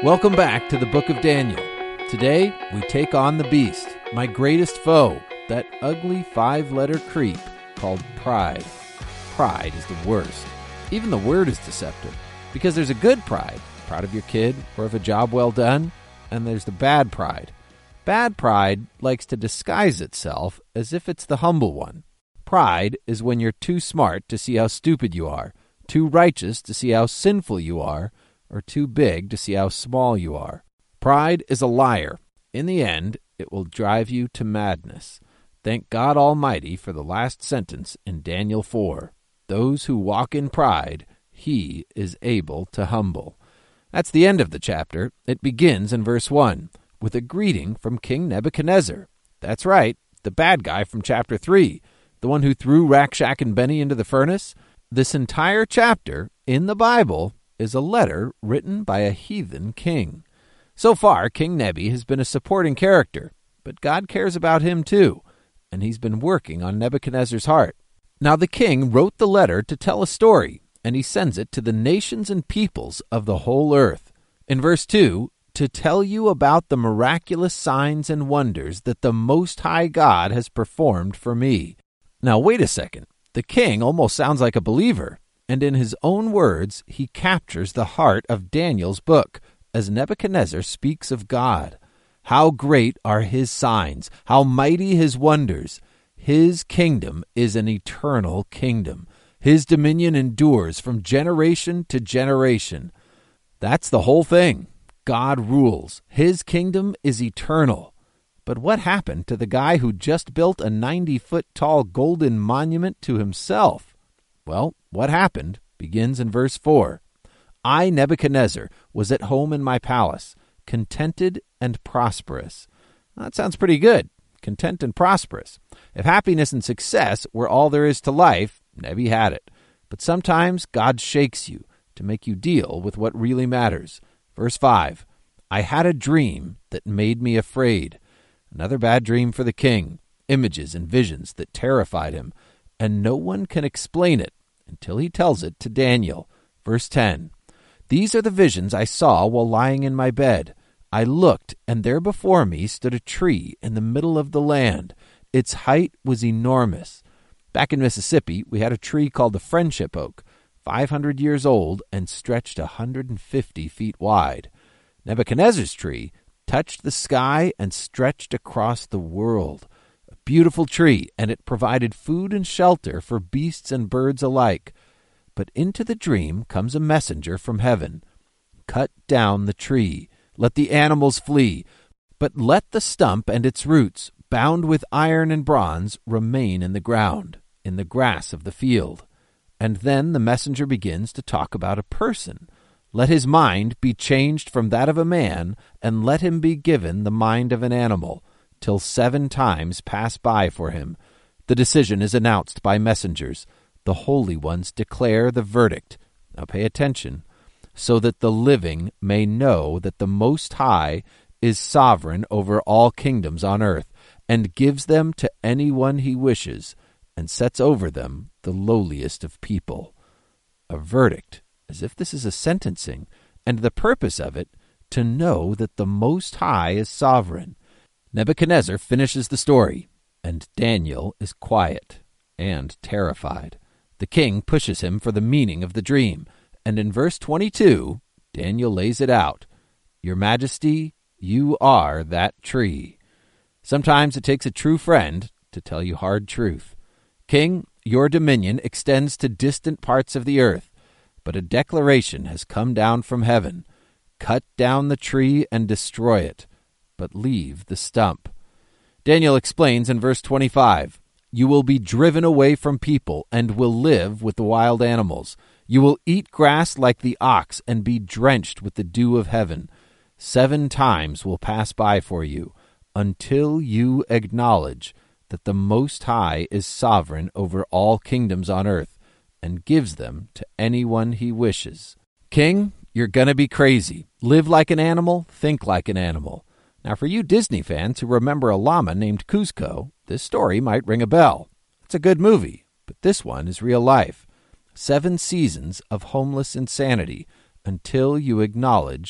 Welcome back to the Book of Daniel. Today, we take on the beast, my greatest foe, that ugly 5-letter creep called pride. Pride is the worst. Even the word is deceptive, because there's a good pride, proud of your kid or of a job well done, and there's the bad pride. Bad pride likes to disguise itself as if it's the humble one. Pride is when you're too smart to see how stupid you are, too righteous to see how sinful you are, or too big to see how small you are. Pride is a liar. In the end, it will drive you to madness. Thank God Almighty for the last sentence in Daniel 4. Those who walk in pride, he is able to humble. That's the end of the chapter. It begins in verse 1 with a greeting from King Nebuchadnezzar. That's right, the bad guy from chapter 3, the one who threw Rakshak and Benny into the furnace. This entire chapter in the Bible is a letter written by a heathen king. So far, King Nebi has been a supporting character, but God cares about him too, and he's been working on Nebuchadnezzar's heart. Now the king wrote the letter to tell a story, and he sends it to the nations and peoples of the whole earth. In verse 2, to tell you about the miraculous signs and wonders that the Most High God has performed for me. Now wait a second. The king almost sounds like a believer. And in his own words, he captures the heart of Daniel's book as Nebuchadnezzar speaks of God. How great are his signs, how mighty his wonders. His kingdom is an eternal kingdom. His dominion endures from generation to generation. That's the whole thing. God rules. His kingdom is eternal. But what happened to the guy who just built a 90-foot-tall golden monument to himself? Well, what happened begins in verse 4. I, Nebuchadnezzar, was at home in my palace, contented and prosperous. Well, that sounds pretty good, content and prosperous. If happiness and success were all there is to life, Nebi had it. But sometimes God shakes you to make you deal with what really matters. Verse 5, I had a dream that made me afraid. Another bad dream for the king, images and visions that terrified him. And no one can explain it until he tells it to Daniel. Verse 10, These are the visions I saw while lying in my bed. I looked, and there before me stood a tree in the middle of the land. Its height was enormous. Back in Mississippi, we had a tree called the friendship oak, 500 years old and stretched 150 feet wide. Nebuchadnezzar's tree touched the sky and stretched across the world. Beautiful tree, and it provided food and shelter for beasts and birds alike. But into the dream comes a messenger from heaven. Cut down the tree, let the animals flee, but let the stump and its roots, bound with iron and bronze, remain in the ground, in the grass of the field. And then the messenger begins to talk about a person. Let his mind be changed from that of a man, and let him be given the mind of an animal, till 7 times pass by for him. The decision is announced by messengers. The holy ones declare the verdict. Now pay attention. So that the living may know that the Most High is sovereign over all kingdoms on earth, and gives them to anyone he wishes, and sets over them the lowliest of people. A verdict, as if this is a sentencing, and the purpose of it, to know that the Most High is sovereign. Nebuchadnezzar finishes the story, and Daniel is quiet and terrified. The king pushes him for the meaning of the dream, and in verse 22, Daniel lays it out. Your Majesty, you are that tree. Sometimes it takes a true friend to tell you hard truth. King, your dominion extends to distant parts of the earth, but a declaration has come down from heaven. Cut down the tree and destroy it, but leave the stump. Daniel explains in verse 25, You will be driven away from people and will live with the wild animals. You will eat grass like the ox and be drenched with the dew of heaven. 7 times will pass by for you until you acknowledge that the Most High is sovereign over all kingdoms on earth and gives them to anyone he wishes. King, you're going to be crazy. Live like an animal, think like an animal. Now, for you Disney fans who remember a llama named Kuzco, this story might ring a bell. It's a good movie, but this one is real life. 7 seasons of homeless insanity until you acknowledge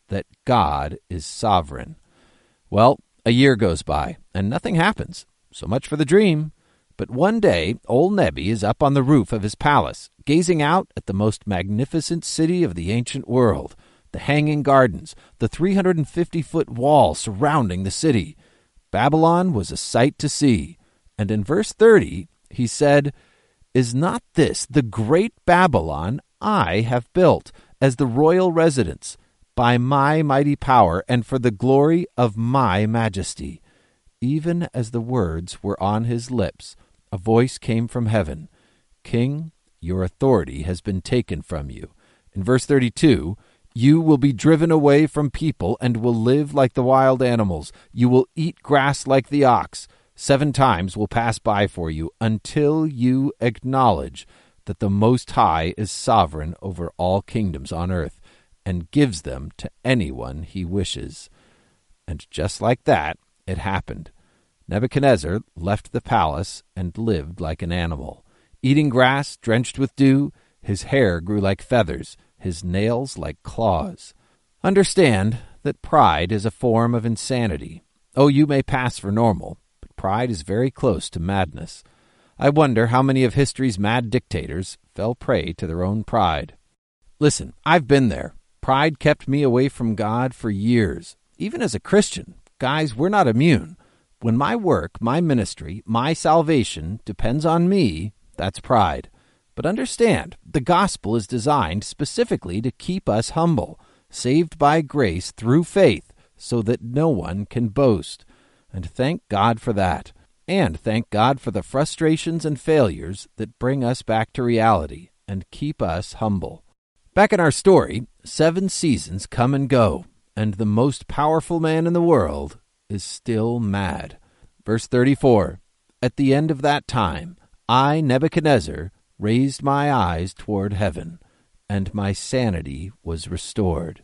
that God is sovereign. Well, a year goes by, and nothing happens. So much for the dream. But one day, old Nebi is up on the roof of his palace, gazing out at the most magnificent city of the ancient world, the Hanging Gardens, the 350-foot wall surrounding the city. Babylon was a sight to see. And in verse 30, he said, "Is not this the great Babylon I have built as the royal residence, by my mighty power and for the glory of my majesty?" Even as the words were on his lips, a voice came from heaven, "King, your authority has been taken from you." In verse 32, "You will be driven away from people and will live like the wild animals. You will eat grass like the ox. 7 times will pass by for you until you acknowledge that the Most High is sovereign over all kingdoms on earth and gives them to anyone he wishes." And just like that, it happened. Nebuchadnezzar left the palace and lived like an animal. Eating grass drenched with dew, his hair grew like feathers, his nails like claws. Understand that pride is a form of insanity. Oh, you may pass for normal, but pride is very close to madness. I wonder how many of history's mad dictators fell prey to their own pride. Listen, I've been there. Pride kept me away from God for years. Even as a Christian, guys, we're not immune. When my work, my ministry, my salvation depends on me, that's pride. But understand, the gospel is designed specifically to keep us humble, saved by grace through faith, so that no one can boast. And thank God for that. And thank God for the frustrations and failures that bring us back to reality and keep us humble. Back in our story, 7 seasons come and go, and the most powerful man in the world is still mad. Verse 34, "At the end of that time, I, Nebuchadnezzar, raised my eyes toward heaven, and my sanity was restored."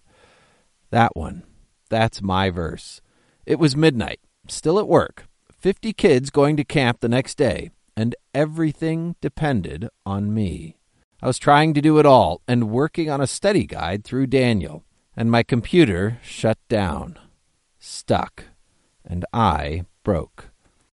That one, that's my verse. It was midnight, still at work, 50 kids going to camp the next day, and everything depended on me. I was trying to do it all and working on a study guide through Daniel, and my computer shut down, stuck, and I broke.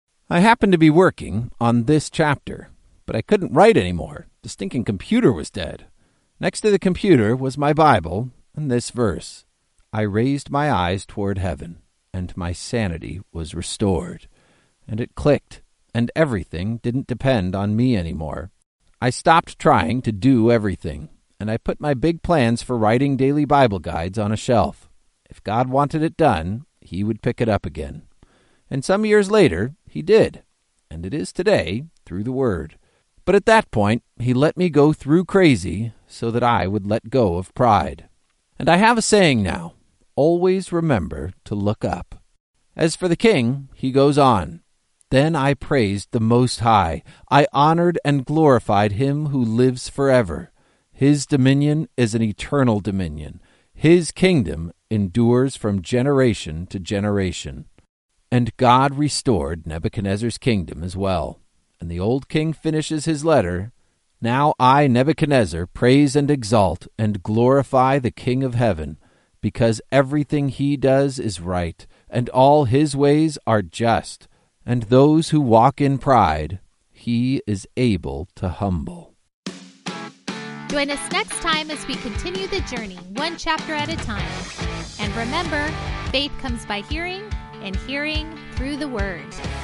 I happened to be working on this chapter, but I couldn't write anymore. The stinking computer was dead. Next to the computer was my Bible and this verse, "I raised my eyes toward heaven, and my sanity was restored." And it clicked, and everything didn't depend on me anymore. I stopped trying to do everything, and I put my big plans for writing daily Bible guides on a shelf. If God wanted it done, he would pick it up again. And some years later, he did, and it is today through the Word. But at that point, he let me go through crazy so that I would let go of pride. And I have a saying now, always remember to look up. As for the king, he goes on, "Then I praised the Most High. I honored and glorified him who lives forever. His dominion is an eternal dominion. His kingdom endures from generation to generation." And God restored Nebuchadnezzar's kingdom as well. And the old king finishes his letter, "Now I, Nebuchadnezzar, praise and exalt and glorify the King of heaven, because everything he does is right, and all his ways are just, and those who walk in pride, he is able to humble." Join us next time as we continue the journey, one chapter at a time. And remember, faith comes by hearing, and hearing through the Word.